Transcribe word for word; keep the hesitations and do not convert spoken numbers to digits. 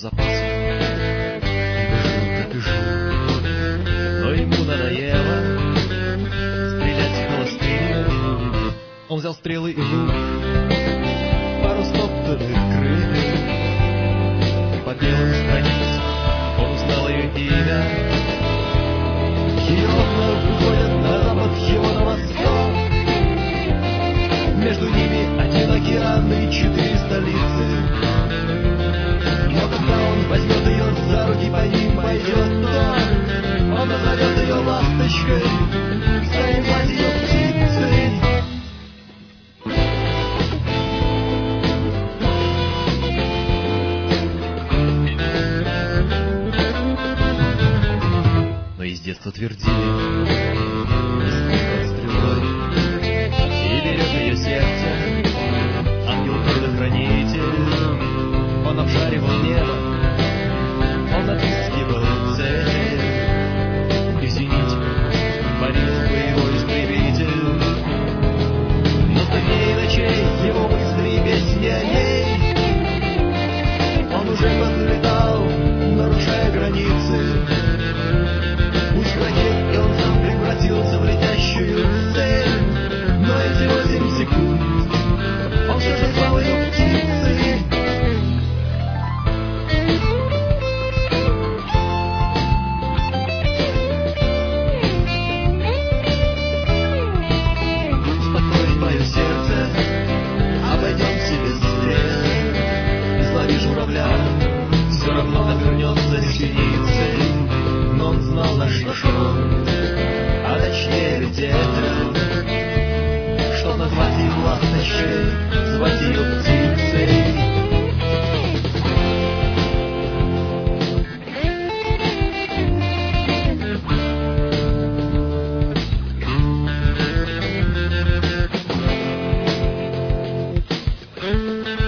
запасов. Он бы жил, как и жил, но ему надоело стрелять холостыми. Он взял стрелы и лук, пару стоптанных крыльев. По белым страницам он узнал ее имя. Ее окна выходят на запад, его на восток. Между ними один океан и четыре столицы. Но когда он возьмет ее за руки, по ним пойдет дом. Он назовет ее ласточкой, станет звать ее птицей. Но из детства твердили, не слышно стрелой, и берет ее сердце ангел-предохранитель. Он обшаривал небо, он отыскивал цель, и в зените парил боевой истребитель. Но дней и ночей его мысли песни о ней. Он уже подлетал, нарушая границы. Пусть ракет, и он сам превратился в летящую цель. Но эти восемь секунд он все же звал ее птицей. Успокой твое сердце, обойдемся без слез. Излови журавля, все равно навернется синицей. Но он знал, на что шел, а точнее летел, чтоб назвать ее ласточкой, звать ее птицей. Thank you.